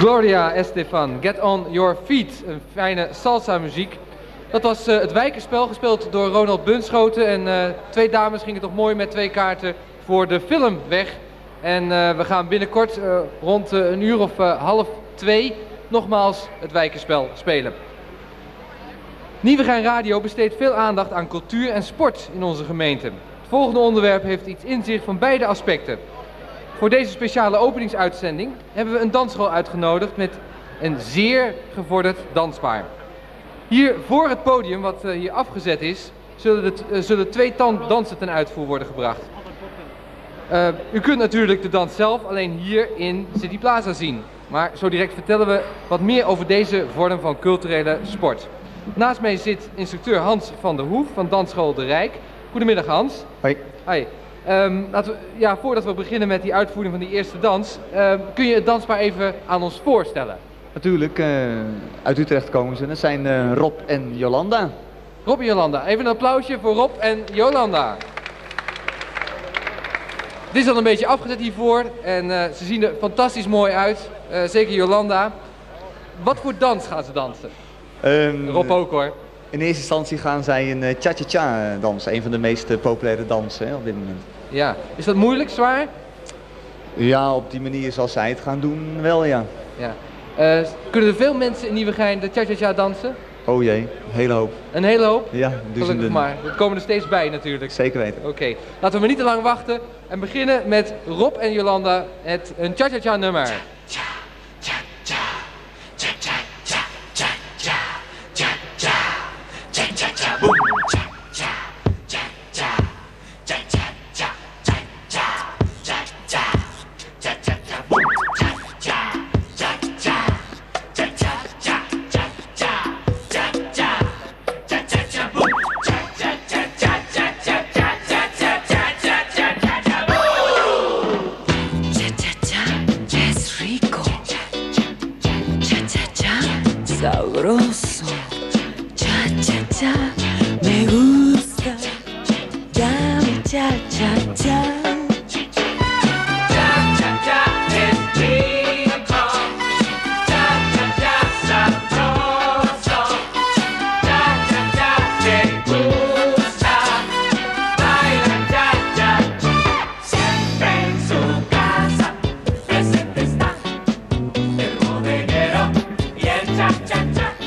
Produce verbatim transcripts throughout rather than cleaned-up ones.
Gloria Estefan, Get On Your Feet, een fijne salsa muziek. Dat was uh, het Wijkerspel, gespeeld door Ronald Bunschoten. En uh, twee dames gingen toch mooi met twee kaarten voor de film weg. En uh, we gaan binnenkort uh, rond uh, een uur of uh, half twee nogmaals het Wijkerspel spelen. Nieuwegein Radio besteedt veel aandacht aan cultuur en sport in onze gemeente. Het volgende onderwerp heeft iets in zich van beide aspecten. Voor deze speciale openingsuitzending hebben we een dansschool uitgenodigd met een zeer gevorderd danspaar. Hier voor het podium, wat uh, hier afgezet is, zullen, het, uh, zullen twee dansen ten uitvoer worden gebracht. Uh, u kunt natuurlijk de dans zelf alleen hier in City Plaza zien. Maar zo direct vertellen we wat meer over deze vorm van culturele sport. Naast mij zit instructeur Hans van der Hoef van Dansschool De Rijk. Goedemiddag Hans. Hoi. Hoi. Um, laten we, ja, voordat we beginnen met die uitvoering van die eerste dans, uh, kun je het danspaar even aan ons voorstellen? Natuurlijk, uh, uit Utrecht komen ze. Dat zijn uh, Rob en Jolanda. Rob en Jolanda. Even een applausje voor Rob en Jolanda. Dit is al een beetje afgezet hiervoor en uh, ze zien er fantastisch mooi uit. Uh, zeker Jolanda. Wat voor dans gaan ze dansen? Um, Rob ook hoor. In eerste instantie gaan zij een uh, cha-cha-cha dansen. Een van de meest uh, populaire dansen hè, op dit moment. Ja. Is dat moeilijk, zwaar? Ja, op die manier zoals zij het gaan doen wel, ja. Ja. Uh, kunnen er veel mensen in Nieuwegein de cha-cha-cha dansen? Oh jee, een hele hoop. Een hele hoop? Ja, duizenden. Maar. Er komen er steeds bij natuurlijk. Zeker weten. Oké, okay. Laten we maar niet te lang wachten en beginnen met Rob en Jolanda het een cha-cha-cha nummer. Sabroso, cha cha cha, me gusta, dame cha cha cha. Cha cha cha es rico, cha cha cha sabroso, cha cha cha te gusta, baila cha cha. Siempre en su casa presente está el bodeguero y el cha cha.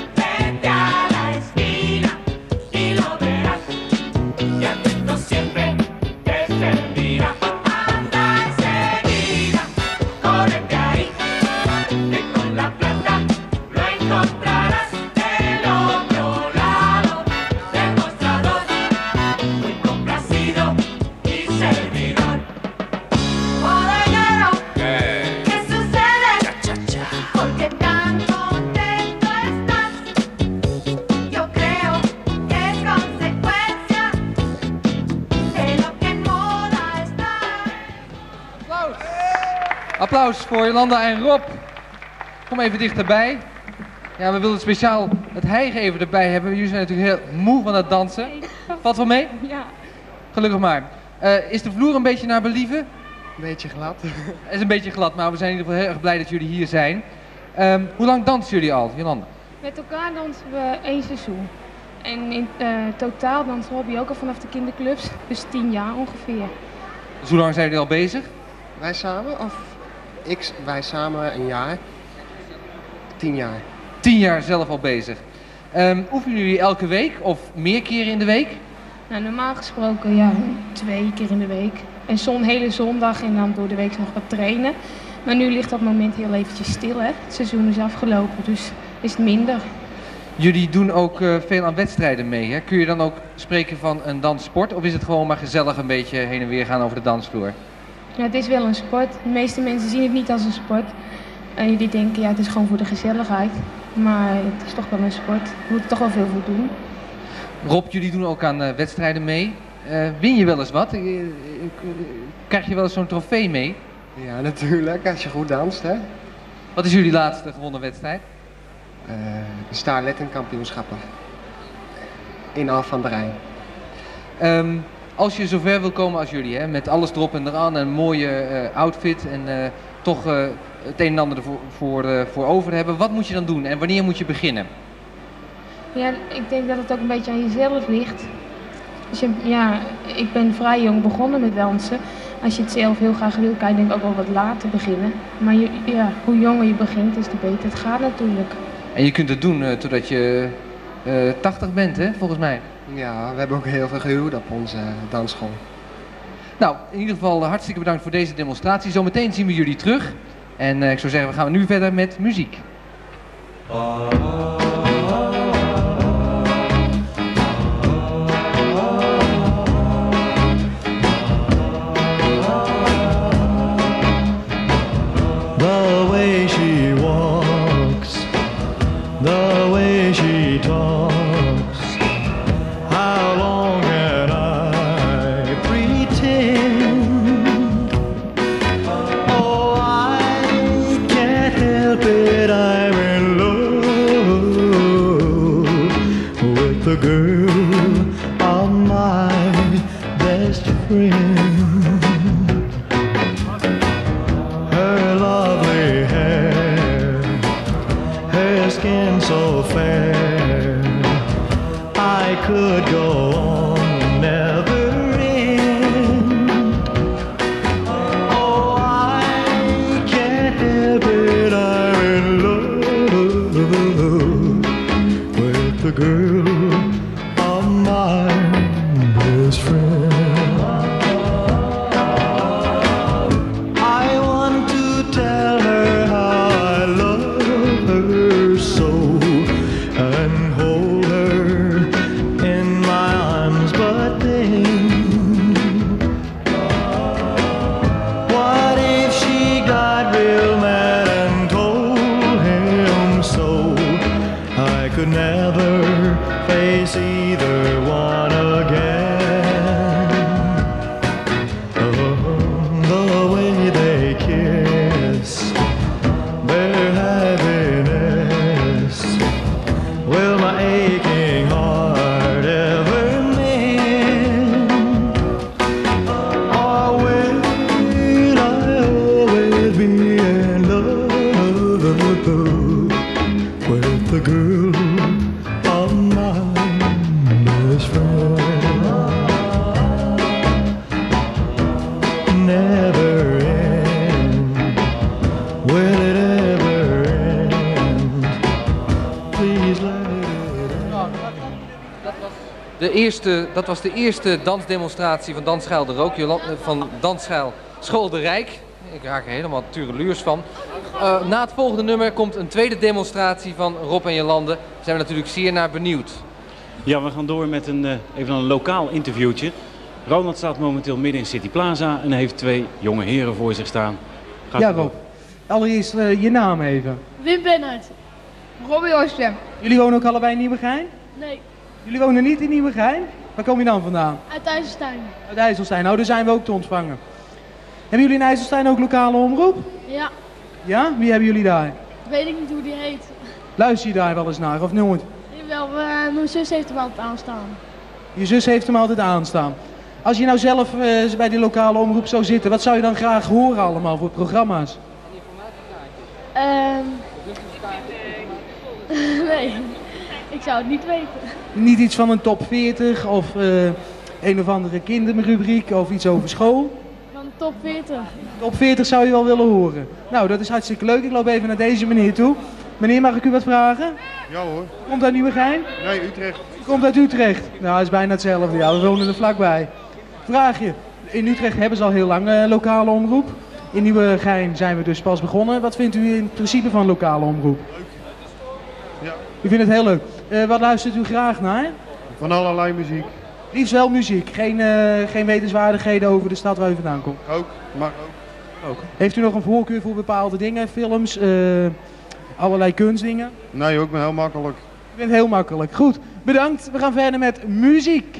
Applaus voor Jolanda en Rob. Kom even dichterbij. Ja, we wilden speciaal het hijgen even erbij hebben. Jullie zijn natuurlijk heel moe van het dansen. Valt wel mee? Ja. Gelukkig maar. Uh, is de vloer een beetje naar believen? Een beetje glad. Het is een beetje glad, maar we zijn in ieder geval heel erg blij dat jullie hier zijn. Um, hoe lang dansen jullie al, Jolanda? Met elkaar dansen we één seizoen. En in uh, totaal dansen Robbie ook al vanaf de kinderclubs. Dus tien jaar ongeveer. Dus hoe lang zijn jullie al bezig? Wij samen? Of ik, wij samen een jaar. Tien jaar. Tien jaar zelf al bezig. Um, oefenen jullie elke week of meer keren in de week? Nou, normaal gesproken ja, twee keer in de week. En zo'n hele zondag en dan door de week nog wat trainen. Maar nu ligt dat moment heel eventjes stil, hè. Het seizoen is afgelopen, dus is het minder. Jullie doen ook uh, veel aan wedstrijden mee, hè? Kun je dan ook spreken van een danssport? Of is het gewoon maar gezellig een beetje heen en weer gaan over de dansvloer? Ja, het is wel een sport. De meeste mensen zien het niet als een sport. En jullie denken, ja, het is gewoon voor de gezelligheid. Maar het is toch wel een sport. Je moet er toch wel veel voor doen. Rob, jullie doen ook aan uh, wedstrijden mee. Uh, win je wel eens wat? Uh, uh, krijg je wel eens zo'n trofee mee? Ja, natuurlijk. Als je goed danst, hè. Wat is jullie laatste gewonnen wedstrijd? Uh, de Starletten kampioenschappen. In Alphen aan de Rijn. Um, als je zover wil komen als jullie, hè, met alles erop en eraan, een mooie uh, outfit en uh, toch uh, het een en ander ervoor voor, uh, voor over hebben. Wat moet je dan doen en wanneer moet je beginnen? Ja, ik denk dat het ook een beetje aan jezelf ligt. Dus je, ja, ik ben vrij jong begonnen met dansen. Als je het zelf heel graag wil, kan je denk ik ook wel wat later beginnen. Maar je, ja, hoe jonger je begint, des te beter het gaat natuurlijk. En je kunt het doen uh, totdat je uh, tachtig bent, hè, volgens mij. Ja, we hebben ook heel veel gehuwd op onze dansschool. Nou, in ieder geval uh, hartstikke bedankt voor deze demonstratie. Zometeen zien we jullie terug. En uh, ik zou zeggen, we gaan nu verder met muziek. The way she walks, the way she talks, how long can I pretend? Oh, I can't help it, I'm in love with the girl of my best friend. Skin so fair, I could go on, never end. Oh, I can't help it, I'm in love with the girl of my best friend. I want to tell her how I love her so, and hold her in my arms, but then what if she got real mad and told him so? I could never face either one again. Oh, the way they kiss, their happiness, will my aching heart ever mend? Or will I always be in love with the girl of my best friend? Never end, will it ever end? Please let it end. De eerste, dat was de eerste dansdemonstratie van Dansschool de Rook, van Dansschool School de Rijk. Ik raak er helemaal tureluurs van. Uh, na het volgende nummer komt een tweede demonstratie van Rob en Jolande. Daar zijn we natuurlijk zeer naar benieuwd. Ja, we gaan door met een, uh, even een lokaal interviewtje. Ronald staat momenteel midden in City Plaza en heeft twee jonge heren voor zich staan. Gaat Ja, erop. Rob. Allereerst uh, je naam even. Wim Bennert. Robbie Oostem. Jullie wonen ook allebei in Nieuwegein? Nee, Jullie wonen niet in Nieuwegein? Waar kom je dan vandaan? uit IJsselstein. Uit IJsselstein. Nou, daar zijn we ook te ontvangen. Hebben jullie in IJsselstein ook lokale omroep? Ja, Ja? Wie hebben jullie daar? weet ik niet hoe die heet. Luister je daar wel eens naar of nooit? Jawel, uh, mijn zus heeft hem altijd aanstaan. Je zus heeft hem altijd aanstaan. Als je nou zelf uh, bij die lokale omroep zou zitten, wat zou je dan graag horen allemaal voor programma's? Ehm nee, ik zou het niet weten. Niet iets van een top veertig of uh, een of andere kinderrubriek of iets over school? Van de top veertig. Top veertig zou je wel willen horen. Nou, dat is hartstikke leuk. Ik loop even naar deze meneer toe. Meneer, mag ik u wat vragen? Ja hoor. Komt uit Nieuwegein? Nee, Utrecht. Komt uit Utrecht. Nou, dat is bijna hetzelfde. Ja, we wonen er vlakbij. Vraag je. In Utrecht hebben ze al heel lang uh, lokale omroep. In Nieuwegein zijn we dus pas begonnen. Wat vindt u in principe van lokale omroep? Leuk. Ja. U vindt het heel leuk. Uh, wat luistert u graag naar? Van allerlei muziek. Liefst wel muziek. Geen, uh, geen wetenswaardigheden over de stad waar u vandaan komt. Ook. Mag ook. Ook. Heeft u nog een voorkeur voor bepaalde dingen? Films? Uh, allerlei kunstdingen? Nee, ook maar heel makkelijk. Ik vind het heel makkelijk. Goed, bedankt. We gaan verder met muziek.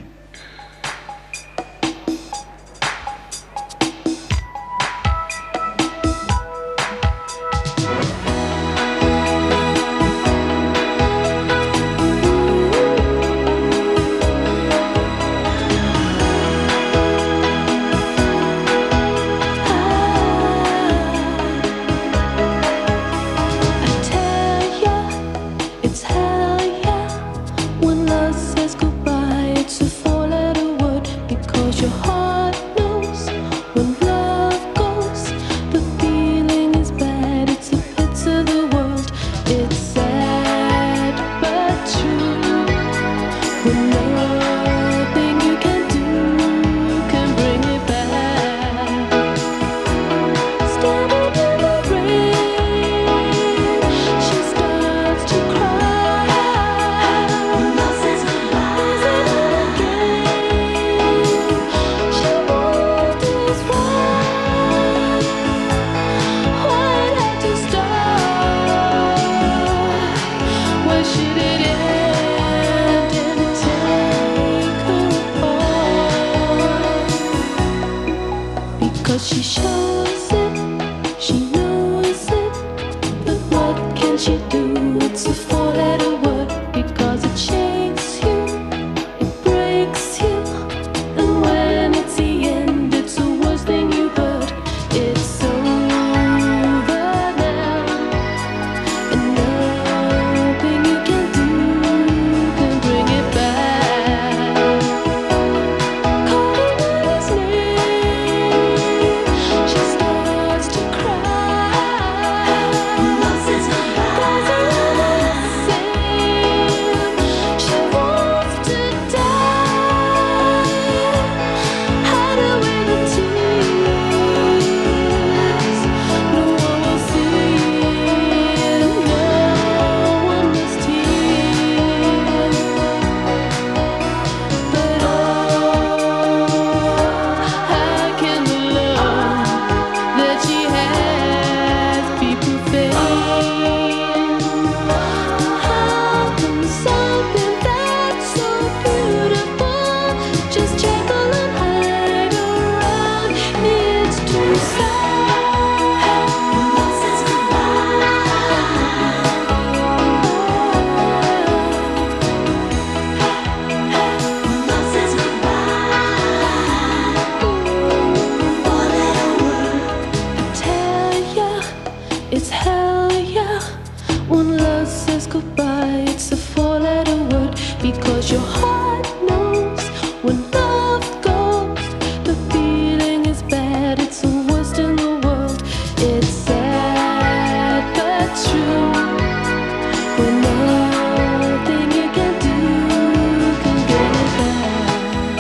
It's hell yeah. When love says goodbye, it's a four-letter word. Because your heart knows when love goes, the feeling is bad. It's the worst in the world. It's sad but true. When nothing you can do can get it back.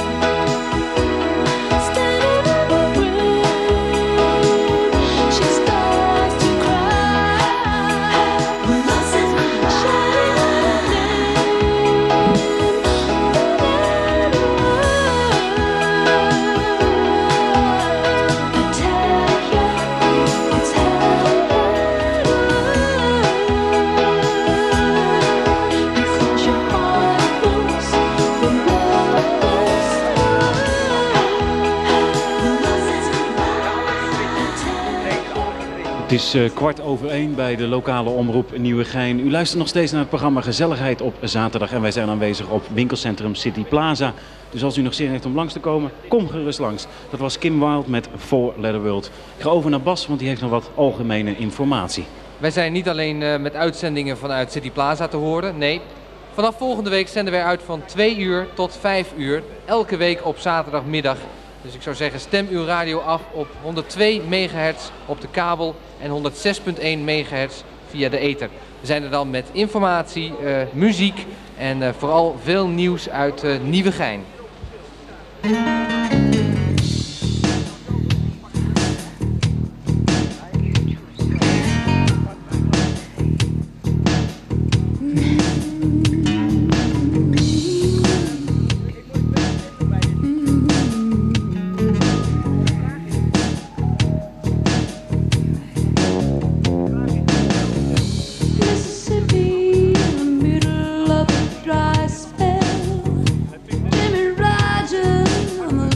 Standing in the rain, she starts to cry. When love's in my shining on her name, I tell you, it's hell. Because your heart moves when love goes. When love says goodbye. Het is eh, kwart over één bij de lokale omroep Nieuwegein. U luistert nog steeds naar het programma Gezelligheid op zaterdag. En wij zijn aanwezig op winkelcentrum City Plaza. Dus als u nog zin heeft om langs te komen, kom gerust langs. Dat was Kim Wilde met Four Letter World. Ik ga over naar Bas, want die heeft nog wat algemene informatie. Wij zijn niet alleen eh, met uitzendingen vanuit City Plaza te horen. Nee, vanaf volgende week zenden wij uit van twee uur tot vijf uur. Elke week op zaterdagmiddag. Dus ik zou zeggen, stem uw radio af op honderdtwee megahertz op de kabel en honderdzes komma één megahertz via de ether. We zijn er dan met informatie, eh, muziek en eh, vooral veel nieuws uit eh, Nieuwegein. Mississippi, in the middle of a dry spell. Jimmy Rogers on the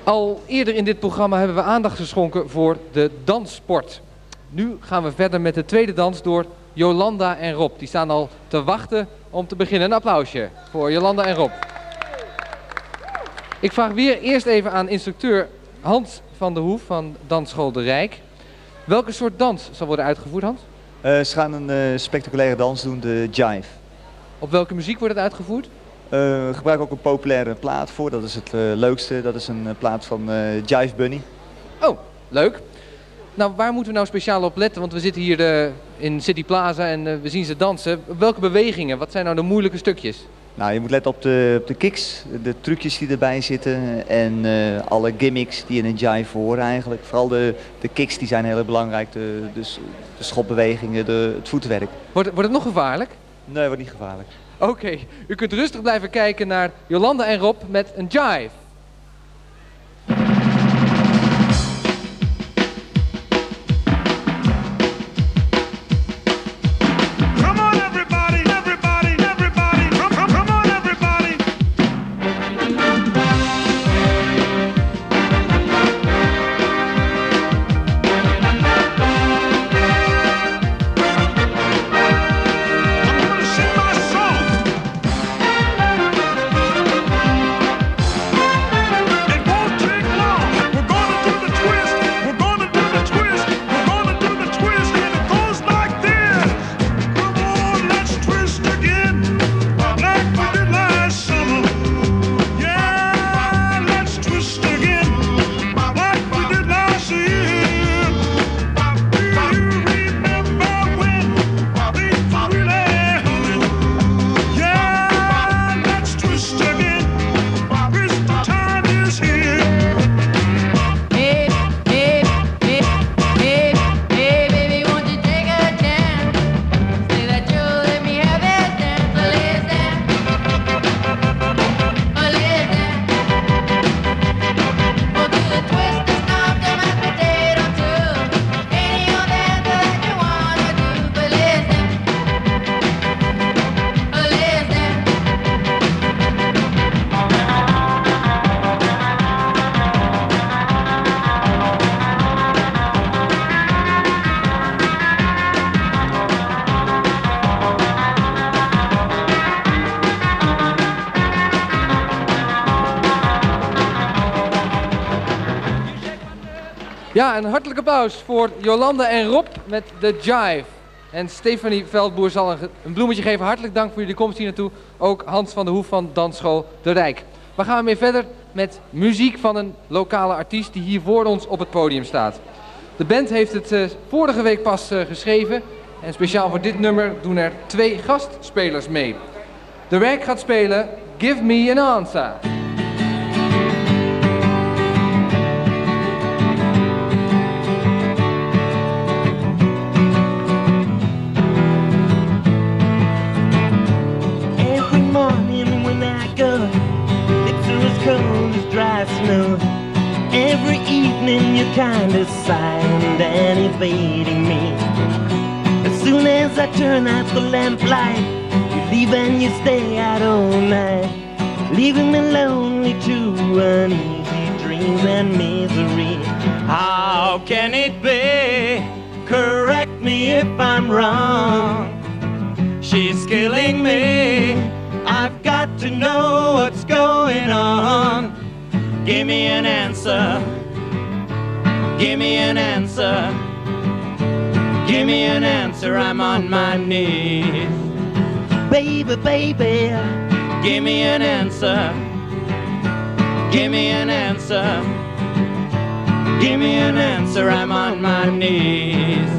Al eerder in dit programma hebben we aandacht geschonken voor de danssport. Nu gaan we verder met de tweede dans door Jolanda en Rob. Die staan al te wachten om te beginnen. Een applausje voor Jolanda en Rob. Ik vraag weer eerst even aan instructeur Hans van der Hoef van Dansschool De Rijk. Welke soort dans zal worden uitgevoerd, Hans? Uh, ze gaan een uh, spectaculaire dans doen, de jive. Op welke muziek wordt het uitgevoerd? Uh, we gebruiken ook een populaire plaat voor, dat is het uh, leukste. Dat is een uh, plaat van uh, Jive Bunny. Oh, leuk. Nou, waar moeten we nou speciaal op letten? Want we zitten hier uh, in City Plaza en uh, we zien ze dansen. Welke bewegingen? Wat zijn nou de moeilijke stukjes? Nou, je moet letten op de, op de kicks, de trucjes die erbij zitten en uh, alle gimmicks die in een jive horen eigenlijk. Vooral de, de kicks die zijn heel erg belangrijk, de, de, de schopbewegingen, de, het voetwerk. Wordt, wordt het nog gevaarlijk? Nee, wordt niet gevaarlijk. Oké, okay. U kunt rustig blijven kijken naar Jolanda en Rob met een jive. Ja, een hartelijk applaus voor Jolanda en Rob met de jive. En Stefanie Veldboer zal een, een bloemetje geven. Hartelijk dank voor jullie komst hier naartoe. Ook Hans van der Hoef van Dansschool De Rijk. We gaan weer verder met muziek van een lokale artiest die hier voor ons op het podium staat. De band heeft het uh, vorige week pas uh, geschreven. En speciaal voor dit nummer doen er twee gastspelers mee. De Rijk gaat spelen Give Me an Answer. Snow. Every evening you're kinda silent and evading me. As soon as I turn out the lamplight, you leave and you stay out all night, leaving me lonely to uneasy dreams and misery. How can it be? Correct me if I'm wrong. She's killing me. I've got to know what's going on. Give me an answer. Give me an answer. Give me an answer. I'm on my knees. Baby, baby, give me an answer. Give me an answer. Give me an answer. I'm on my knees.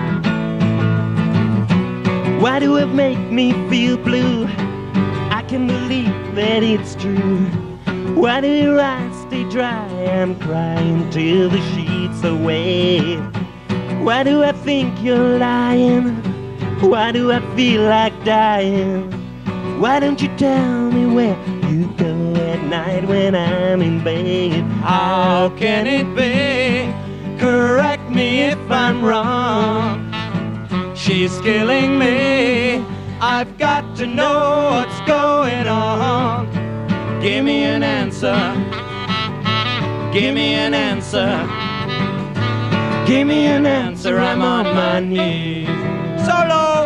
Why do it make me feel blue? I can believe that it's true. Why do your eyes stay dry? I'm crying till the sheets are wet. Why do I think you're lying? Why do I feel like dying? Why don't you tell me where you go at night when I'm in bed? How can it be? Correct me if I'm wrong. She's killing me. I've got to know what's going on. Give me an answer. Give me an answer. Give me an answer. I'm on my knees. Solo.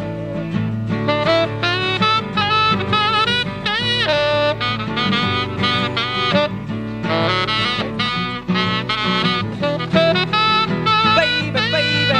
Baby, baby.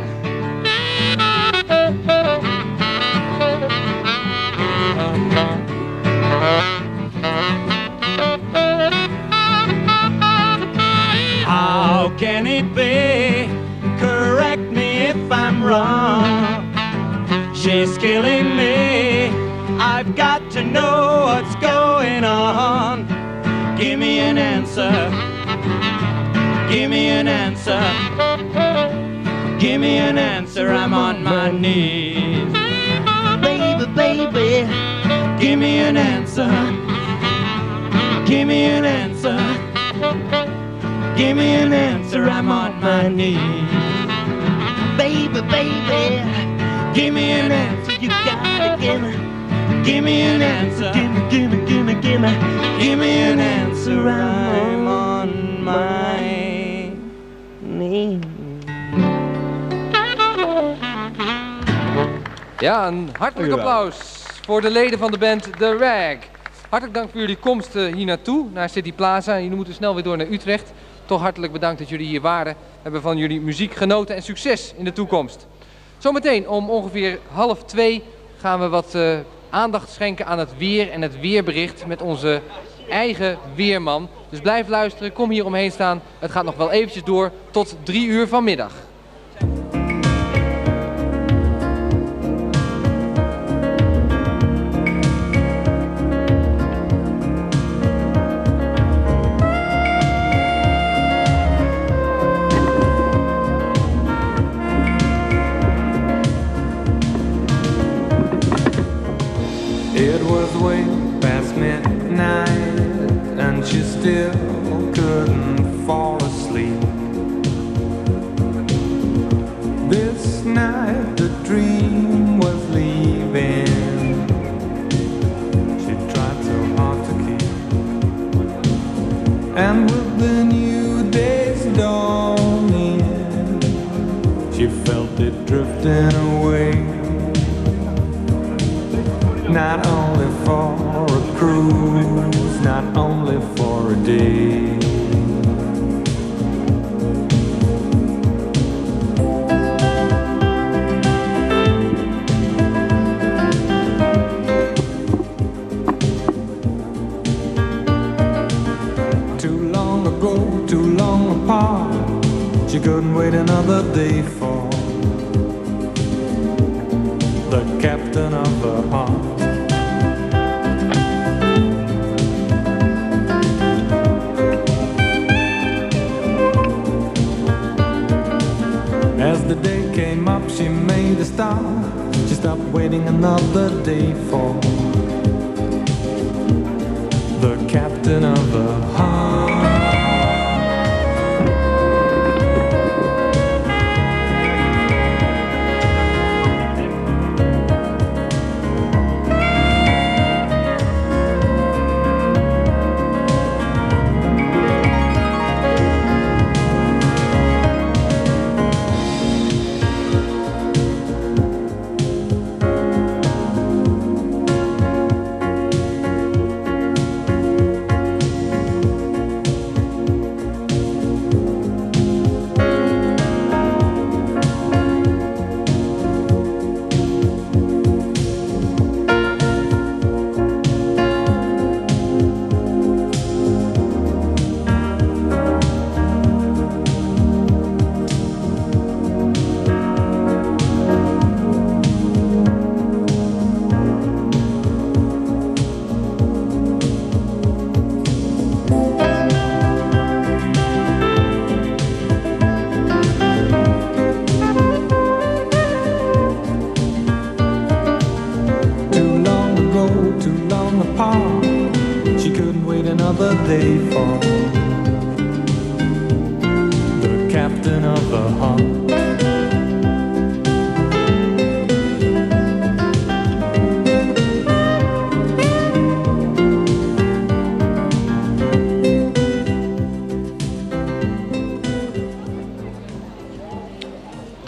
How can it be? Correct me if I'm wrong. She's killing me. I've got to know what's going on. Give me an answer. Give me an answer. Give me an answer. I'm on my knees. Baby, baby. Give me an answer. Give me an answer. Give me an answer, I'm on my knees. Baby, baby, give me an answer, you gotta give me. Give me an answer, give me, give me, give me, give me. Give me an answer, I'm on my knees. Ja, een hartelijk applaus voor de leden van de band The Rag. Hartelijk dank voor jullie komst hier naartoe, naar City Plaza. Jullie moeten snel weer door naar Utrecht. Toch hartelijk bedankt dat jullie hier waren. We hebben van jullie muziek genoten en succes in de toekomst. Zometeen om ongeveer half twee gaan we wat uh, aandacht schenken aan het weer en het weerbericht met onze eigen weerman. Dus blijf luisteren, kom hier omheen staan. Het gaat nog wel eventjes door tot drie uur vanmiddag. It was way past midnight and she still couldn't fall asleep. This night the dream was leaving. She tried so hard to keep. And with the new day's dawning, she felt it drifting away. Not only for a cruise, not only for a day. Too long ago, too long apart, she couldn't wait another day for the captain of her heart. As the day came up, she made a stop. She stopped waiting another day for the captain of her heart. Day for the captain of the heart.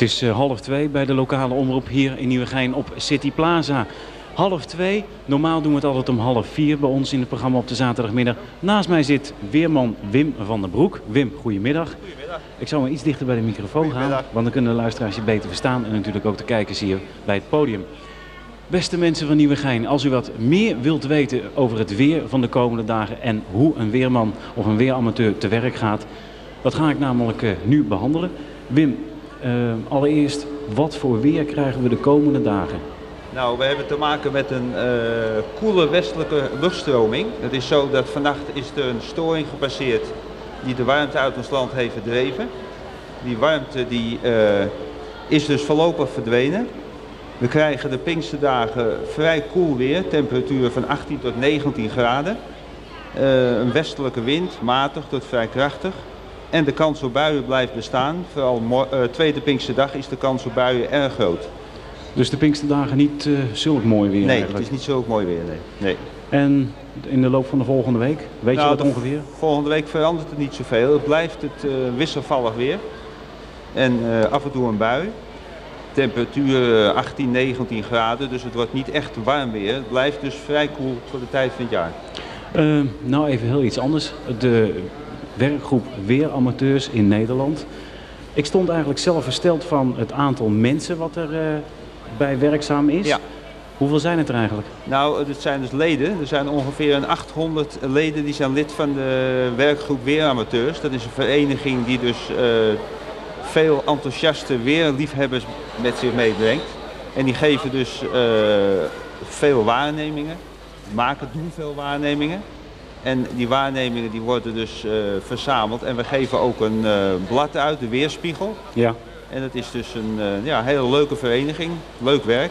is uh, half twee bij de lokale omroep hier in Nieuwegein op City Plaza. Half twee, normaal doen we het altijd om half vier bij ons in het programma op de zaterdagmiddag. Naast mij zit weerman Wim van den Broek. Wim, goedemiddag. Goedemiddag. Ik zal maar iets dichter bij de microfoon gaan, want dan kunnen de luisteraars je beter verstaan en natuurlijk ook de kijkers hier bij het podium. Beste mensen van Nieuwegein, als u wat meer wilt weten over het weer van de komende dagen en hoe een weerman of een weeramateur te werk gaat, dat ga ik namelijk uh, nu behandelen. Wim, uh, allereerst, wat voor weer krijgen we de komende dagen? Nou, we hebben te maken met een uh, koele westelijke luchtstroming. Het is zo dat vannacht is er een storing gepasseerd die de warmte uit ons land heeft verdreven. Die warmte die, uh, is dus voorlopig verdwenen. We krijgen de Pinksterdagen vrij koel weer, temperaturen van achttien tot negentien graden. Uh, een westelijke wind, matig tot vrij krachtig. En de kans op buien blijft bestaan. Vooral uh, tweede Pinksterdag is de kans op buien erg groot. Dus de Pinksterdagen niet uh, zulk mooi weer Nee, eigenlijk? het is niet zulk mooi weer, nee. nee. En in de loop van de volgende week, weet nou, je wat ongeveer? Volgende week verandert het niet zoveel. Het blijft het uh, wisselvallig weer. En uh, af en toe een bui. Temperatuur uh, achttien, negentien graden, dus het wordt niet echt warm weer. Het blijft dus vrij koel voor de tijd van het jaar. Uh, nou, even heel iets anders. De werkgroep Weeramateurs in Nederland. Ik stond eigenlijk zelf versteld van het aantal mensen wat er uh, bij werkzaam is. Ja. Hoeveel zijn het er eigenlijk? Nou, het zijn dus leden. Er zijn ongeveer een achthonderd leden die zijn lid van de werkgroep Weeramateurs. Dat is een vereniging die dus uh, veel enthousiaste weerliefhebbers met zich meebrengt. En die geven dus uh, veel waarnemingen, maken, doen veel waarnemingen. En die waarnemingen die worden dus uh, verzameld en we geven ook een uh, blad uit, de Weerspiegel. Ja. En het is dus een uh, ja, hele leuke vereniging, leuk werk.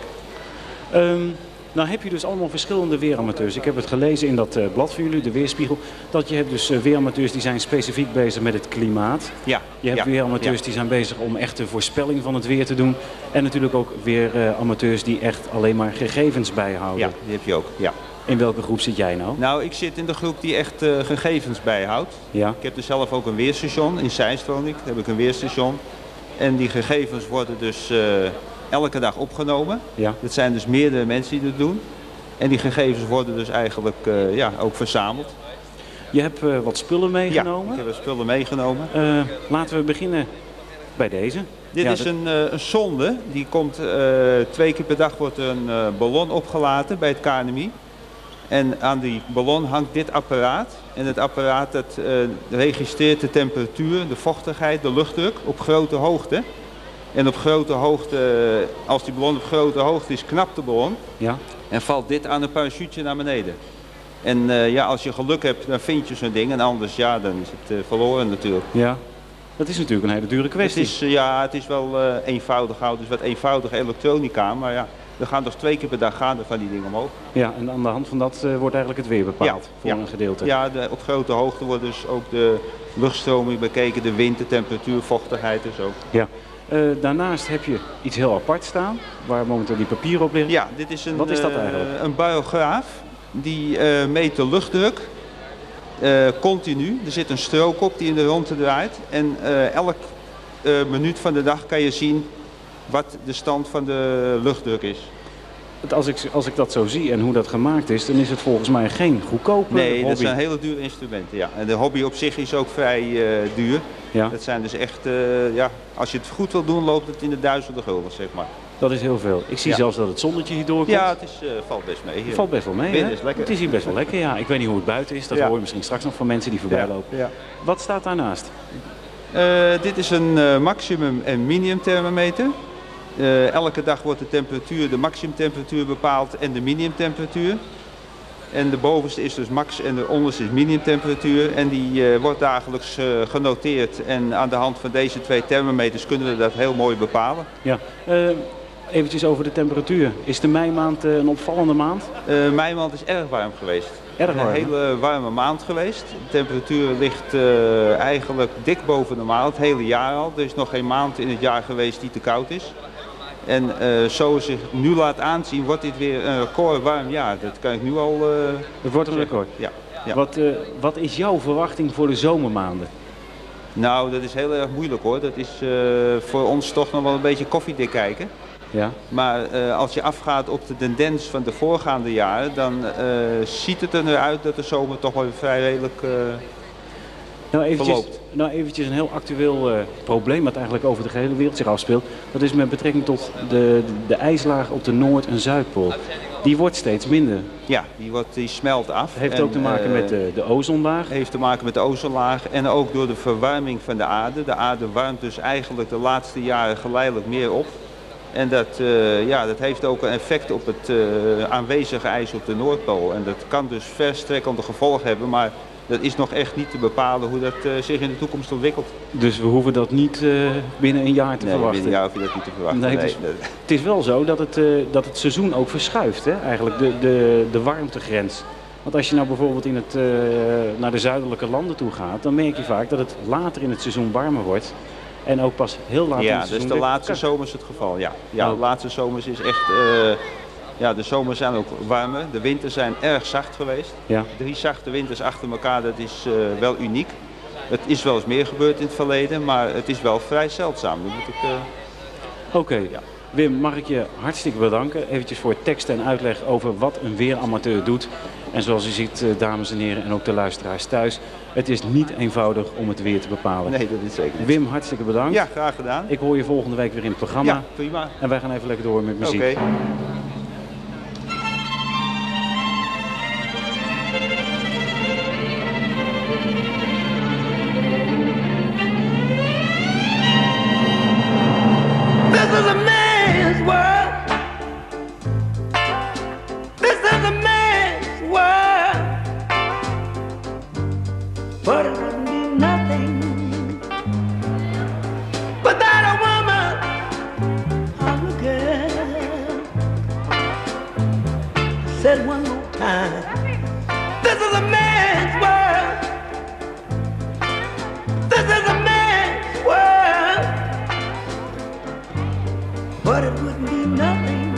Um, nou heb je dus allemaal verschillende weeramateurs. Ik heb het gelezen in dat uh, blad van jullie, de Weerspiegel, dat je hebt dus uh, weeramateurs die zijn specifiek bezig met het klimaat. Ja. Je hebt ja, weeramateurs ja. die zijn bezig om echt de voorspelling van het weer te doen. En natuurlijk ook weeramateurs die echt alleen maar gegevens bijhouden. Ja, die heb je ook, ja. In welke groep zit jij nou? Nou, ik zit in de groep die echt uh, gegevens bijhoudt. Ja. Ik heb dus zelf ook een weerstation, in Zeist woon ik, daar heb ik een weerstation. En die gegevens worden dus uh, elke dag opgenomen. Ja. Dat zijn dus meerdere mensen die dat doen. En die gegevens worden dus eigenlijk uh, ja, ook verzameld. Je hebt uh, wat spullen meegenomen? Ja, ik heb wat spullen meegenomen. Uh, laten we beginnen bij deze. Dit ja, is dat... een, uh, een sonde. Die komt uh, twee keer per dag wordt er een uh, ballon opgelaten bij het K N M I. En aan die ballon hangt dit apparaat. En het apparaat dat, uh, registreert de temperatuur, de vochtigheid, de luchtdruk op grote hoogte. En op grote hoogte, als die ballon op grote hoogte is, knapt de ballon. Ja. En valt dit aan een parachute naar beneden. En uh, ja, als je geluk hebt, dan vind je zo'n ding. En anders, ja, dan is het uh, verloren natuurlijk. Ja, dat is natuurlijk een hele dure kwestie. Het is, uh, ja, het is wel uh, eenvoudig houden. Dus wat eenvoudige elektronica. Maar ja, er gaan toch twee keer per dag gaan er van die dingen omhoog. Ja, en aan de hand van dat uh, wordt eigenlijk het weer bepaald ja, voor ja. een gedeelte. Ja, de, op grote hoogte wordt dus ook de luchtstroming bekeken, de wind, de temperatuur, vochtigheid en zo. Ja. Uh, daarnaast heb je iets heel apart staan, waar momenteel die papieren op liggen. Ja, dit is een, Wat is dat eigenlijk? Uh, een barograaf. Die uh, meet de luchtdruk uh, continu. Er zit een strook op die in de rondte draait. En uh, elk uh, minuut van de dag kan je zien wat de stand van de luchtdruk is. Als ik, als ik dat zo zie en hoe dat gemaakt is, dan is het volgens mij geen goedkope nee, hobby. Nee, dat zijn hele dure instrumenten. Ja. En de hobby op zich is ook vrij uh, duur. Ja. Dat zijn dus echt, uh, ja, als je het goed wil doen, loopt het in de duizenden gulden, zeg maar. Dat is heel veel. Ik zie ja. zelfs dat het zonnetje hier doorkomt. Ja, het is, uh, valt best mee hier. Het valt best wel mee, Binnen hè? is lekker. Het is hier best wel lekker, ja. Ik weet niet hoe het buiten is. Dat ja. hoor je misschien straks nog van mensen die voorbij ja. lopen. Ja. Wat staat daarnaast? Uh, dit is een uh, maximum- en minimumthermometer. Uh, elke dag wordt de temperatuur, de maximumtemperatuur bepaald en de minimumtemperatuur. En de bovenste is dus max en de onderste is minimumtemperatuur. En die uh, wordt dagelijks uh, genoteerd. En aan de hand van deze twee thermometers kunnen we dat heel mooi bepalen. Ja. Uh, eventjes over de temperatuur. Is de meimaand uh, een opvallende maand? Uh, meimaand is erg warm geweest. Erg warm, een hele warme maand geweest. De temperatuur ligt uh, eigenlijk dik boven normaal, het hele jaar al. Er is nog geen maand in het jaar geweest die te koud is. En uh, zoals zich nu laat aanzien, wordt dit weer een record warm jaar. Dat kan ik nu al uh, Het wordt een zeggen. record? Ja. ja. Wat, uh, wat is jouw verwachting voor de zomermaanden? Nou, dat is heel erg moeilijk hoor. Dat is uh, voor ons toch nog wel een beetje koffiedik kijken. Ja. Maar uh, als je afgaat op de tendens van de voorgaande jaren, dan uh, ziet het er nu uit dat de zomer toch wel vrij redelijk uh, nou, eventjes, verloopt. Nou, eventjes een heel actueel uh, probleem wat eigenlijk over de gehele wereld zich afspeelt. Dat is met betrekking tot de, de ijslaag op de Noord- en Zuidpool. Die wordt steeds minder. Ja, die, wordt, die smelt af. Heeft en, ook te maken uh, met de, de ozonlaag. Heeft te maken met de ozonlaag en ook door de verwarming van de aarde. De aarde warmt dus eigenlijk de laatste jaren geleidelijk meer op. En dat, uh, ja, dat heeft ook een effect op het uh, aanwezige ijs op de Noordpool. En dat kan dus verstrekkende gevolgen hebben, maar dat is nog echt niet te bepalen hoe dat uh, zich in de toekomst ontwikkelt. Dus we hoeven dat niet uh, binnen een jaar te nee, verwachten? binnen een jaar hoef je dat niet te verwachten. Nee, nee, het, is, nee. het is wel zo dat het, uh, dat het seizoen ook verschuift, hè? Eigenlijk de, de, de warmtegrens. Want als je nou bijvoorbeeld in het, uh, naar de zuidelijke landen toe gaat, dan merk je vaak dat het later in het seizoen warmer wordt. En ook pas heel laat ja, in het seizoen. dus de laatste kan. zomers het geval, ja. Ja, Oh. de laatste zomers is echt... Uh, ja, de zomers zijn ook warmer. De winters zijn erg zacht geweest. Ja. Drie zachte winters achter elkaar, dat is uh, wel uniek. Het is wel eens meer gebeurd in het verleden, maar het is wel vrij zeldzaam. Dat moet ik... Uh... Oké. Okay. Ja. Wim, mag ik je hartstikke bedanken. Eventjes voor tekst en uitleg over wat een weeramateur doet. En zoals u ziet, dames en heren en ook de luisteraars thuis, het is niet eenvoudig om het weer te bepalen. Nee, dat is zeker niet. Wim, hartstikke bedankt. Ja, graag gedaan. Ik hoor je volgende week weer in het programma. Ja, prima. En wij gaan even lekker door met muziek. Oké. Okay. This is a man's world. This is a man's world. But it wouldn't be nothing without a woman or a girl. Said one more time. This is a man's world. This is a man's world. But it wouldn't be nothing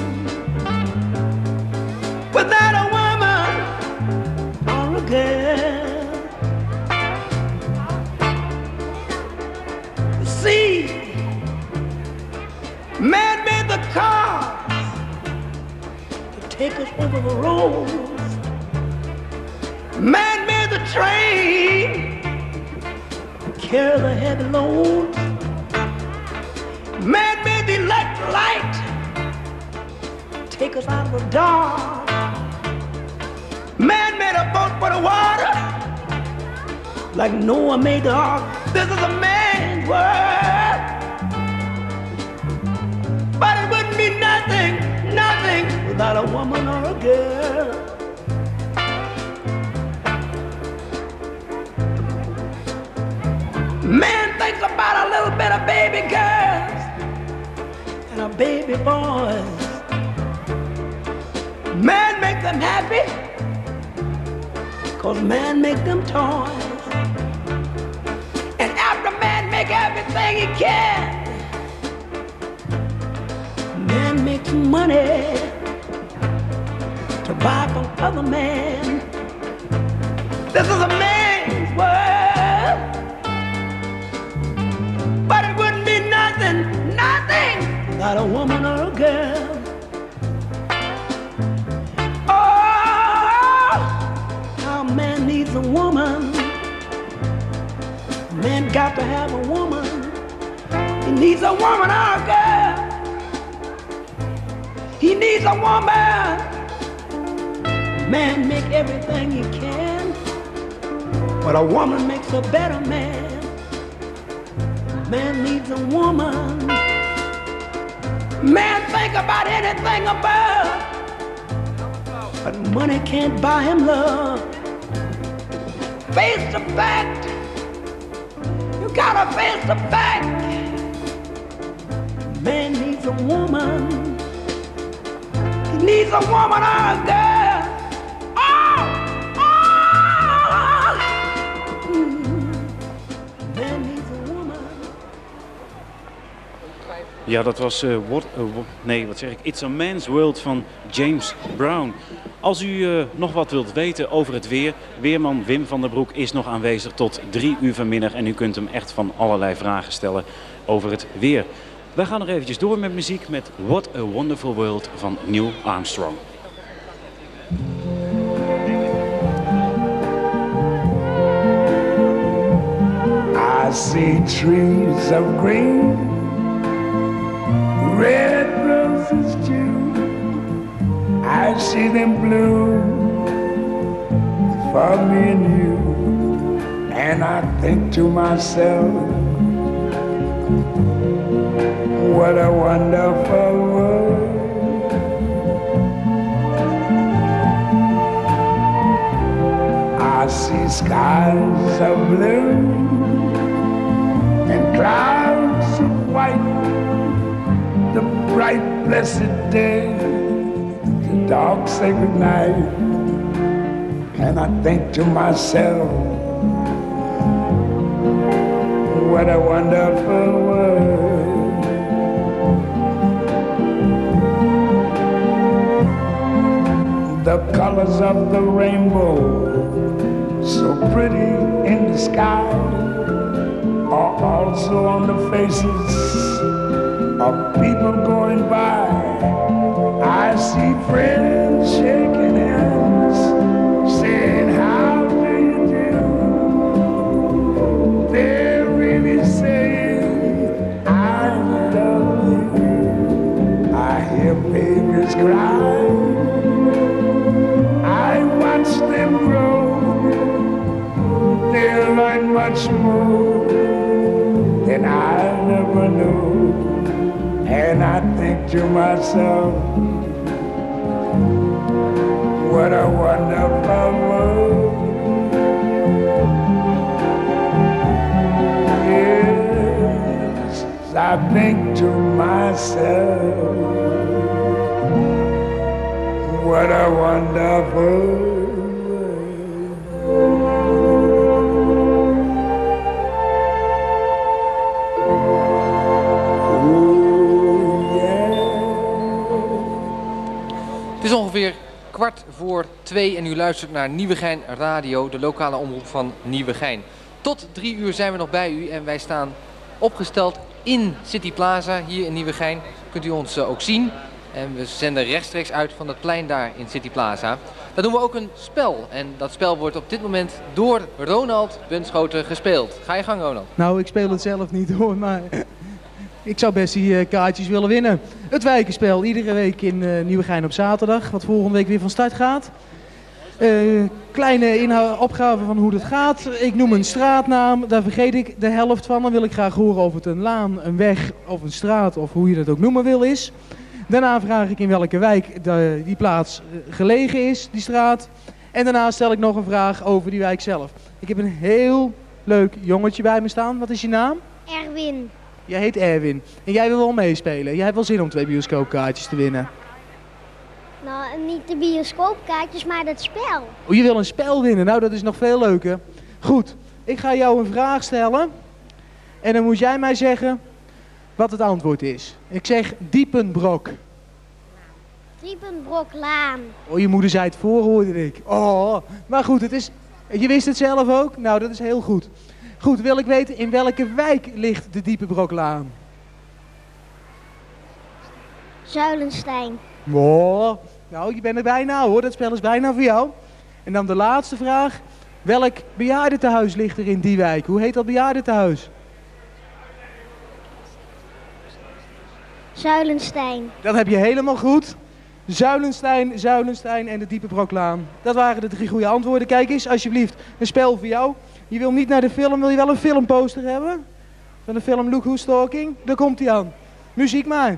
without a woman or a girl. You see, man made the cars to take us over the roads. Man made the train to carry the heavy loads. Man made the electric light take us out of the dark. Man made a boat for the water like Noah made the ark. This is a man's world. But it wouldn't be nothing, nothing without a woman or a girl. Man thinks about a little bit of baby girls and a baby boys. Man make them happy, cause man make them toys. And after man make everything he can, man makes money to buy from other men. This is a man's world. But it wouldn't be nothing, nothing without a woman or a girl. Oh, how man needs a woman. Man got to have a woman. He needs a woman or a girl. He needs a woman. Man make everything he can, but a woman makes a better man. Man needs a woman. Man think about anything above, but money can't buy him love. Face the fact. You gotta face the fact. Man needs a woman. He needs a woman or a girl. Oh, oh. Mm. Man needs a woman. Ja, dat was uh, what, uh, what, nee, wat zeg ik? It's a Man's World van James Brown. Als u uh, nog wat wilt weten over het weer, weerman Wim van der Broek is nog aanwezig tot drie uur vanmiddag. En u kunt hem echt van allerlei vragen stellen over het weer. Wij gaan nog eventjes door met muziek met What a Wonderful World van Neil Armstrong. I see trees of green, red roses too. I see them bloom for me and you. And I think to myself, what a wonderful world. I see skies of blue and clouds of white, the bright blessed day, the dark sacred night. And I think to myself, what a wonderful world. The colors of the rainbow, so pretty in the sky, are also on the faces of people going by. I see friends shaking hands, saying, how do you do? They're really saying, I love you. I hear babies cry, I watch them grow. They'll learn much more than I never knew. And I think to myself, what a wonderful world. Yes, I think to myself, what a wonderful world. Het is ongeveer kwart voor twee en u luistert naar Nieuwegein Radio, de lokale omroep van Nieuwegein. Tot drie uur zijn we nog bij u en wij staan opgesteld in City Plaza hier in Nieuwegein. Kunt u ons uh, ook zien. En we zenden rechtstreeks uit van het plein daar in City Plaza. Daar doen we ook een spel. En dat spel wordt op dit moment door Ronald Bunschoten gespeeld. Ga je gang, Ronald. Nou, ik speel het zelf niet hoor, maar ik zou best die uh, kaartjes willen winnen. Het wijkenspel, iedere week in uh, Nieuwegein op zaterdag, wat volgende week weer van start gaat. Uh, kleine inhoud, opgave van hoe dat gaat. Ik noem een straatnaam, daar vergeet ik de helft van. Dan wil ik graag horen of het een laan, een weg of een straat of hoe je dat ook noemen wil is. Daarna vraag ik in welke wijk de, die plaats gelegen is, die straat. En daarna stel ik nog een vraag over die wijk zelf. Ik heb een heel leuk jongetje bij me staan. Wat is je naam? Erwin. Jij heet Erwin. En jij wil wel meespelen. Jij hebt wel zin om twee bioscoopkaartjes te winnen. Nou, niet de bioscoopkaartjes, maar het spel. Oh, je wil een spel winnen? Nou, dat is nog veel leuker. Goed, ik ga jou een vraag stellen. En dan moet jij mij zeggen wat het antwoord is. Ik zeg Diepenbrok. Diepenbroklaan. Oh, je moeder zei het voor, hoorde ik. Oh, maar goed, het is, je wist het zelf ook? Nou, dat is heel goed. Goed, wil ik weten in welke wijk ligt de Diepenbroklaan? Zuilenstein. Oh, nou, je bent er bijna hoor, dat spel is bijna voor jou. En dan de laatste vraag. Welk bejaardentehuis ligt er in die wijk? Hoe heet dat bejaardentehuis? Zuilenstein. Dat heb je helemaal goed. Zuilenstein, Zuilenstein en de Diepenbroklaan. Dat waren de drie goede antwoorden. Kijk eens, alsjeblieft, een spel voor jou. Je wil niet naar de film, wil je wel een filmposter hebben? Van de film Look Who's Talking? Daar komt hij aan. Muziek maar.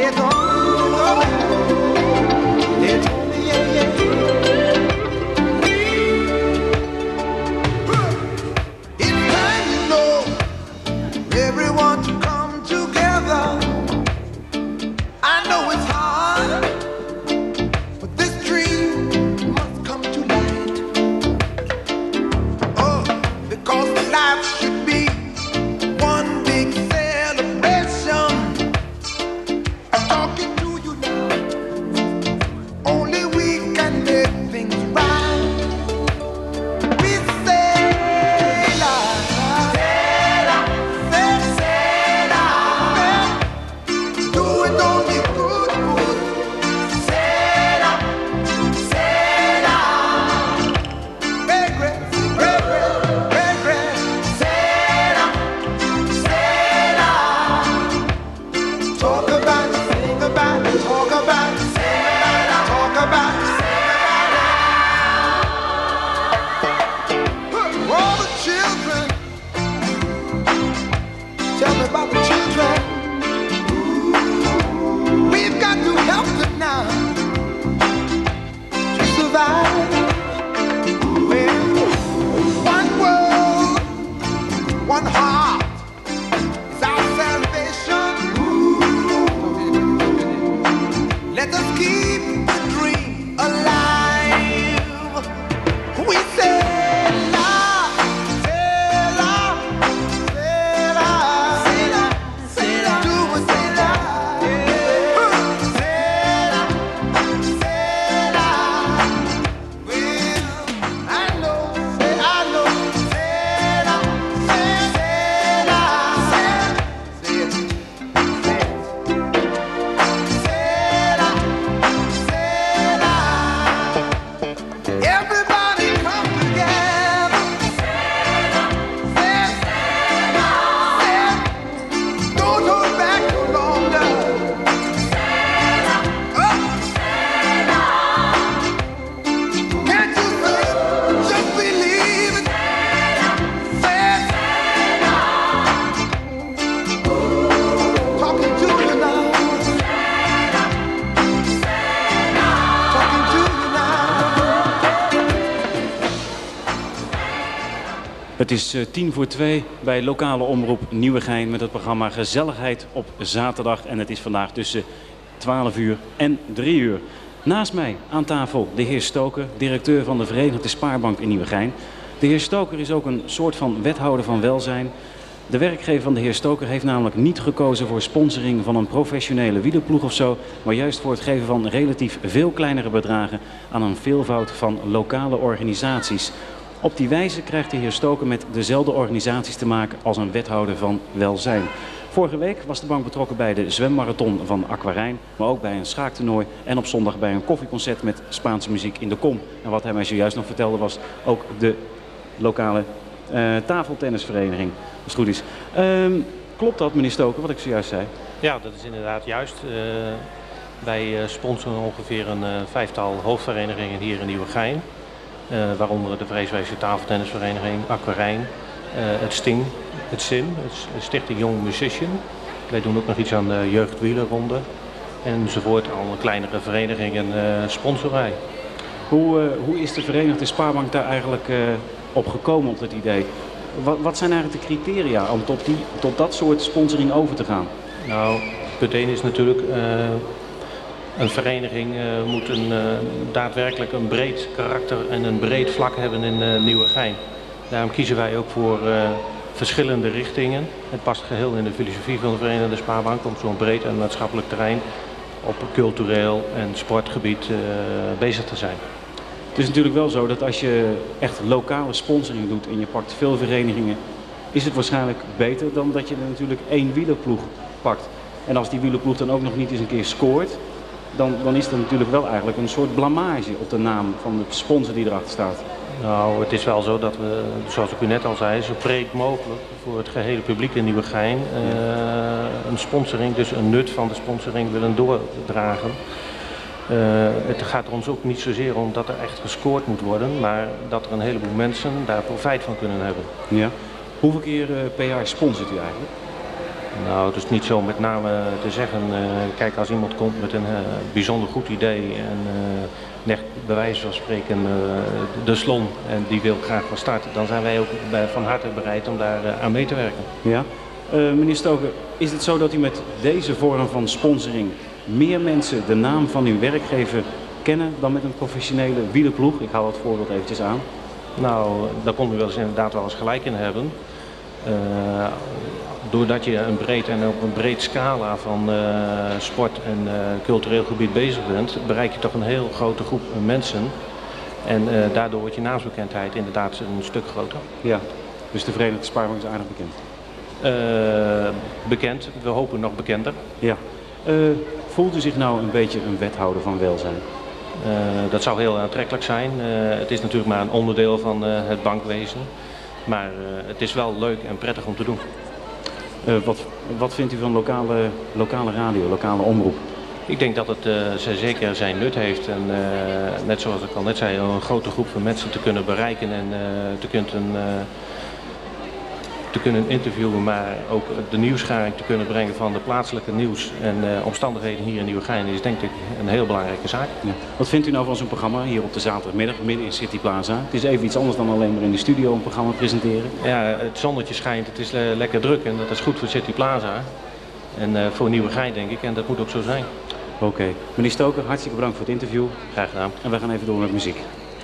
They told me, they told me, yeah, yeah. It's time, you know, everyone to come together. I know it's hard, but this dream must come to light. Oh, because life should be one big celebration. I'm talking to you now. Only we can make things right. We say la, say la, say, say la. Do it on me good, good. Say la, say la. Regret, regret, regret. Say la, say la. Talk about it, sing about it, talk about it, sing about it, talk about it, sing about it. All the children, tell me about the children. We've got to help them now to survive. Well, one world, one heart is our salvation. Let us keep the dream alive. We say la, say la, say la, say la, say la, do it, say la, say la, say la. Well, I know, say I know, say la, say, say la, say, say it, say it, say la, say la. Everybody come together. Say, say la, say, don't hold back no longer. Oh, can't you see it? Just believe it. Say, talking to you now. Talking to you now. Het is eh, tien voor twee bij lokale omroep Nieuwegein met het programma Gezelligheid op zaterdag. En het is vandaag tussen twaalf uur en drie uur. Naast mij aan tafel de heer Stoker, directeur van de Verenigde Spaarbank in Nieuwegein. De heer Stoker is ook een soort van wethouder van welzijn. De werkgever van de heer Stoker heeft namelijk niet gekozen voor sponsoring van een professionele wielerploeg of zo, maar juist voor het geven van relatief veel kleinere bedragen aan een veelvoud van lokale organisaties. Op die wijze krijgt de heer Stoker met dezelfde organisaties te maken als een wethouder van welzijn. Vorige week was de bank betrokken bij de zwemmarathon van Aquarijn, maar ook bij een schaaktoernooi en op zondag bij een koffieconcert met Spaanse muziek in de Kom. En wat hij mij zojuist nog vertelde was ook de lokale uh, tafeltennisvereniging, als het goed is. Um, klopt dat, meneer Stoker, wat ik zojuist zei? Ja, dat is inderdaad juist. Uh, wij uh, sponsoren ongeveer een uh, vijftal hoofdverenigingen hier in Nieuwegein. Uh, waaronder de Vreeswijkse tafeltennisvereniging, Aquarijn, uh, het Sting, het S I M, het Stichting Young Musician. Wij doen ook nog iets aan de jeugdwielerronde enzovoort. Alle kleinere verenigingen uh, sponsoren wij. Hoe, uh, hoe is de Verenigde Spaarbank daar eigenlijk uh, op gekomen op dat idee? Wat, wat zijn eigenlijk de criteria om tot, die, tot dat soort sponsoring over te gaan? Nou, punt één is natuurlijk, uh, een vereniging uh, moet een, uh, daadwerkelijk een breed karakter en een breed vlak hebben in uh, Nieuwegein. Daarom kiezen wij ook voor uh, verschillende richtingen. Het past geheel in de filosofie van de Verenigde Spaarbank om zo'n breed en maatschappelijk terrein op cultureel en sportgebied uh, bezig te zijn. Het is natuurlijk wel zo dat als je echt lokale sponsoring doet en je pakt veel verenigingen, is het waarschijnlijk beter dan dat je er natuurlijk één wielerploeg pakt. En als die wielerploeg dan ook nog niet eens een keer scoort, dan, dan is dat natuurlijk wel eigenlijk een soort blamage op de naam van de sponsor die erachter staat. Nou, het is wel zo dat we, zoals ik u net al zei, zo breed mogelijk voor het gehele publiek in Nieuwegein uh, een sponsoring, dus een nut van de sponsoring willen doordragen. Uh, het gaat er ons ook niet zozeer om dat er echt gescoord moet worden, maar dat er een heleboel mensen daar profijt van kunnen hebben. Ja. Hoeveel keer uh, per jaar sponsort u eigenlijk? Nou, het is niet zo met name te zeggen, uh, kijk, als iemand komt met een uh, bijzonder goed idee en uh, net bij wijze van spreken uh, de slon en die wil graag van start, dan zijn wij ook bij, van harte bereid om daar uh, aan mee te werken. Ja. Uh, meneer Stoker, is het zo dat u met deze vorm van sponsoring meer mensen de naam van uw werkgever kennen dan met een professionele wielerploeg? Ik haal het voorbeeld eventjes aan. Nou, daar kon u wel eens inderdaad wel eens gelijk in hebben. Uh, doordat je een breed en op een breed scala van uh, sport en uh, cultureel gebied bezig bent, bereik je toch een heel grote groep mensen. En uh, daardoor wordt je naamsbekendheid inderdaad een stuk groter. Ja, dus de Verenigde Spaarbank is aardig bekend. Uh, bekend, we hopen nog bekender. Ja. Uh, voelt u zich nou een beetje een wethouder van welzijn? Uh, dat zou heel aantrekkelijk zijn. Uh, het is natuurlijk maar een onderdeel van uh, het bankwezen. Maar uh, het is wel leuk en prettig om te doen. Uh, wat, wat vindt u van lokale, lokale radio, lokale omroep? Ik denk dat het uh, zeker zijn nut heeft. En uh, net zoals ik al net zei, een grote groep van mensen te kunnen bereiken en uh, te kunnen... Uh, te kunnen interviewen, maar ook de nieuwsgaring te kunnen brengen van de plaatselijke nieuws en uh, omstandigheden hier in Nieuwegein is denk ik een heel belangrijke zaak. Ja. Wat vindt u nou van zo'n programma hier op de zaterdagmiddag midden in City Plaza? Het is even iets anders dan alleen maar in de studio een programma presenteren. Ja, het zonnetje schijnt, het is uh, lekker druk en dat is goed voor City Plaza en uh, voor Nieuwegein denk ik en dat moet ook zo zijn. Oké, okay. Meneer Stoker, hartstikke bedankt voor het interview. Graag gedaan. En wij gaan even door met muziek.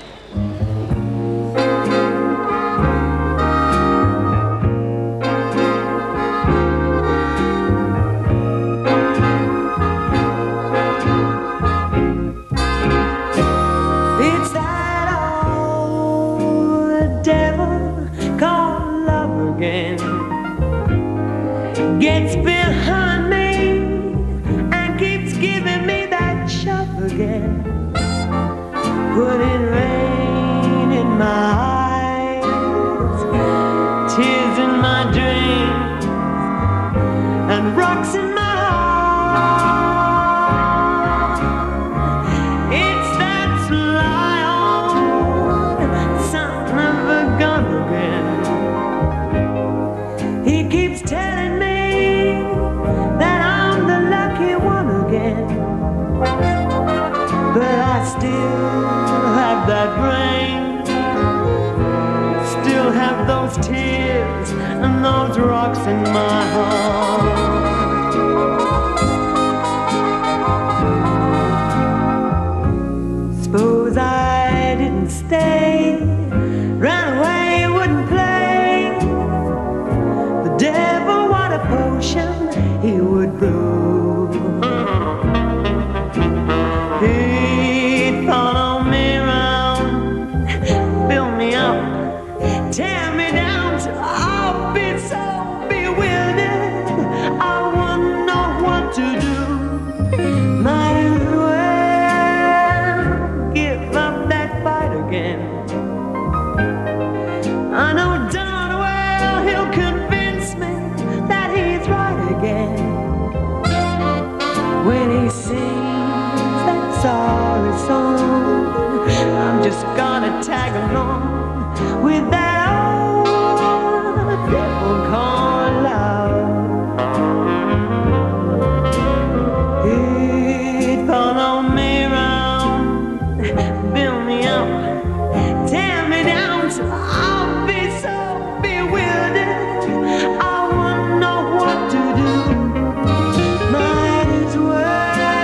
Gets behind me and keeps giving me that shove again, putting rain in my eyes, tears in my dreams, and rocks in my heart. It's that sly old son of a gun again. He keeps telling me but I still have that brain, still have those tears and those rocks in my heart. Suppose I didn't stay, ran away, wouldn't play. The devil, what a potion he would brew. He'd follow me around, build me up, tear me down till I'll be so bewildered I wouldn't know what to do. Might as well give up that fight again. I know darn well he'll convince me that he's right again when he sings sorry song. I'm just gonna tag along with that old devil called love. He'd follow me around, build me up, tear me down till I'll be so bewildered I wouldn't know what to do. Might as well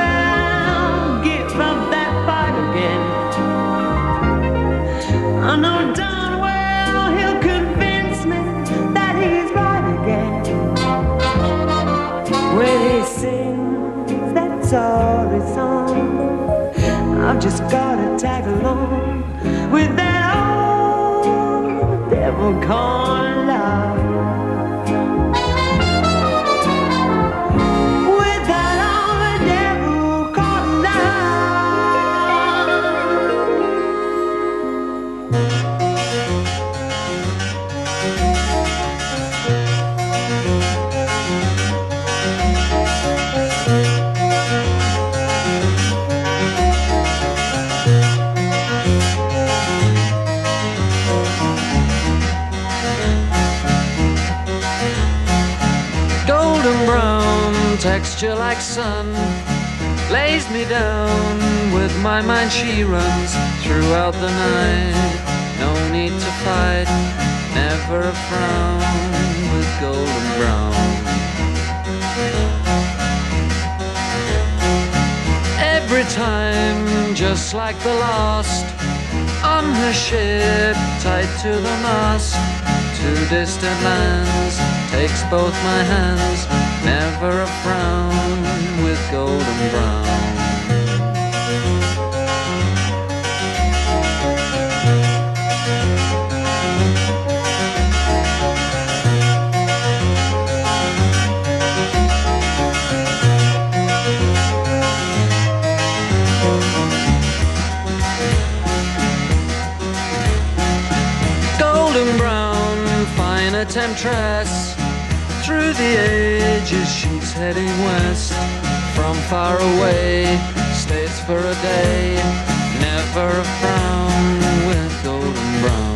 I know darn well he'll convince me that he's right again when he sings that sorry song. I've just gotta tag along with that old devil called love. texture like sun lays me down. With my mind she runs throughout the night. No need to fight, never a frown with golden brown. Every time, just like the last, on her ship, tied to the mast, to distant lands, takes both my hands, never a frown with golden brown. A temptress, through the ages she's heading west. From far away, stays for a day, never a frown with golden brown.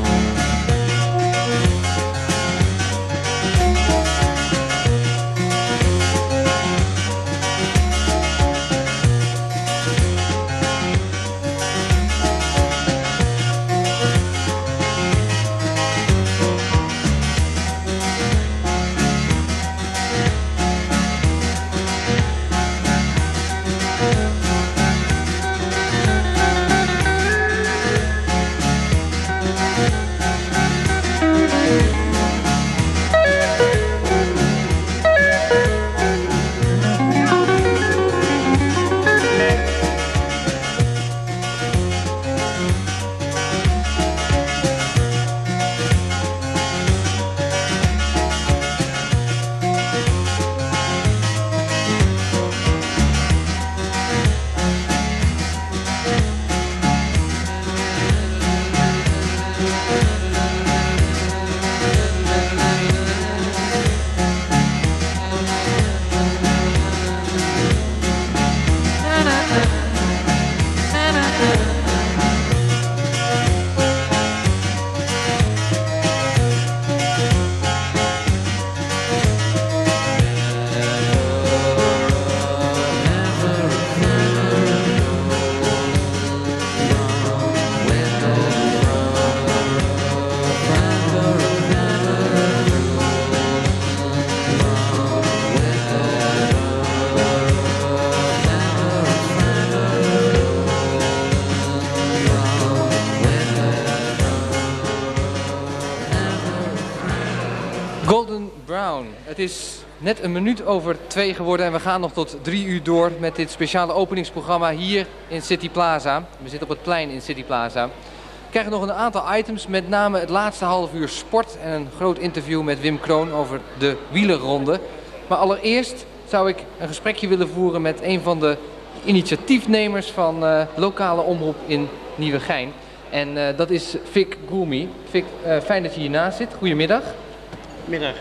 Golden Brown. Het is net een minuut over twee geworden en we gaan nog tot drie uur door met dit speciale openingsprogramma hier in City Plaza. We zitten op het plein in City Plaza. We krijgen nog een aantal items, met name het laatste half uur sport en een groot interview met Wim Kroon over de wielerronde. Maar allereerst zou ik een gesprekje willen voeren met een van de initiatiefnemers van uh, lokale omroep in Nieuwegein. En uh, dat is Vic Goulmy. Vic, uh, fijn dat je hiernaast zit. Goedemiddag. Middag.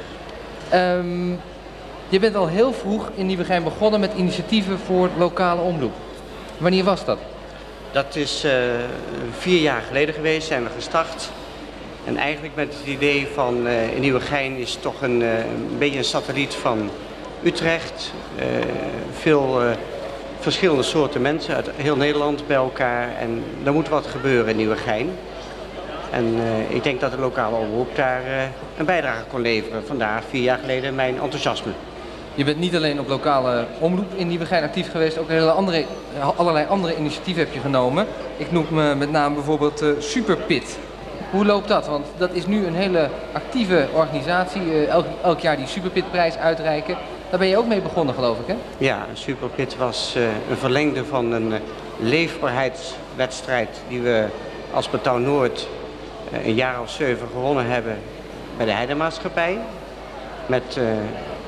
Um, je bent al heel vroeg in Nieuwegein begonnen met initiatieven voor lokale omroep. Wanneer was dat? Dat is uh, vier jaar geleden geweest, zijn we gestart. En eigenlijk met het idee van uh, in Nieuwegein is toch een, uh, een beetje een satelliet van Utrecht. Uh, veel uh, verschillende soorten mensen uit heel Nederland bij elkaar. En er moet wat gebeuren in Nieuwegein. En uh, ik denk dat de lokale omroep daar uh, een bijdrage kon leveren. Vandaar vier jaar geleden mijn enthousiasme. Je bent niet alleen op lokale omroep in Nieuwegein actief geweest, ook hele andere, allerlei andere initiatieven heb je genomen. Ik noem me met name bijvoorbeeld uh, Superpit. Hoe loopt dat? Want dat is nu een hele actieve organisatie. Uh, elk, elk jaar die Superpitprijs uitreiken. Daar ben je ook mee begonnen, geloof ik, hè? Ja, Superpit was uh, een verlengde van een uh, leefbaarheidswedstrijd die we als Betouw Noord uh, een jaar of zeven gewonnen hebben bij de Heidemaatschappij. Met uh, uh,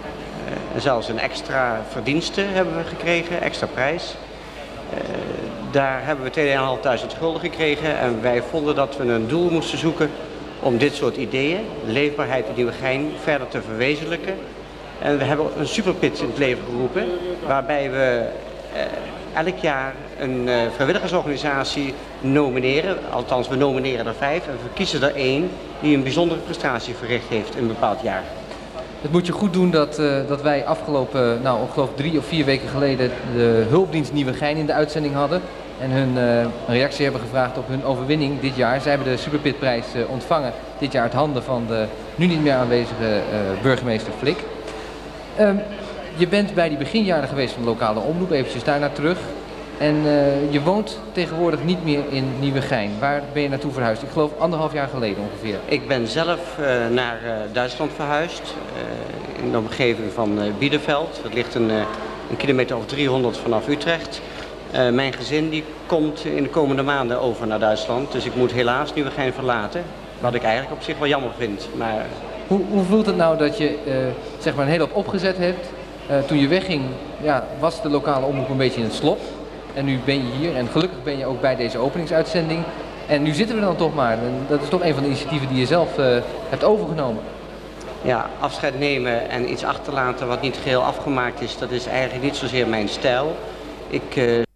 zelfs een extra verdienste hebben we gekregen, extra prijs. Uh, daar hebben we tweeduizend gulden gekregen en wij vonden dat we een doel moesten zoeken om dit soort ideeën, leefbaarheid in Nieuwegein, verder te verwezenlijken. En we hebben een Superpit in het leven geroepen, waarbij we uh, elk jaar een uh, vrijwilligersorganisatie nomineren. Althans, we nomineren er vijf en we kiezen er één die een bijzondere prestatie verricht heeft in een bepaald jaar. Het moet je goed doen dat, uh, dat wij afgelopen, nou, ik geloof drie of vier weken geleden de hulpdienst Nieuwegein in de uitzending hadden. En hun uh, een reactie hebben gevraagd op hun overwinning dit jaar. Zij hebben de Superpitprijs uh, ontvangen dit jaar uit handen van de nu niet meer aanwezige uh, burgemeester Flik. Um, je bent bij die beginjaren geweest van de lokale omroep, eventjes daarna terug. En uh, je woont tegenwoordig niet meer in Nieuwegein. Waar ben je naartoe verhuisd? Ik geloof anderhalf jaar geleden ongeveer. Ik ben zelf uh, naar uh, Duitsland verhuisd, uh, in de omgeving van uh, Bielefeld. Dat ligt een, uh, een kilometer of driehonderd vanaf Utrecht. Uh, mijn gezin die komt in de komende maanden over naar Duitsland, dus ik moet helaas Nieuwegein verlaten. Wat ik eigenlijk op zich wel jammer vind. Maar... Hoe, hoe voelt het nou dat je uh, zeg maar een hele hoop opgezet hebt? Uh, toen je wegging, ja, was de lokale omroep een beetje in het slop. En nu ben je hier en gelukkig ben je ook bij deze openingsuitzending. En nu zitten we dan toch maar. En dat is toch een van de initiatieven die je zelf uh, hebt overgenomen. Ja, afscheid nemen en iets achterlaten wat niet geheel afgemaakt is, dat is eigenlijk niet zozeer mijn stijl. Ik uh,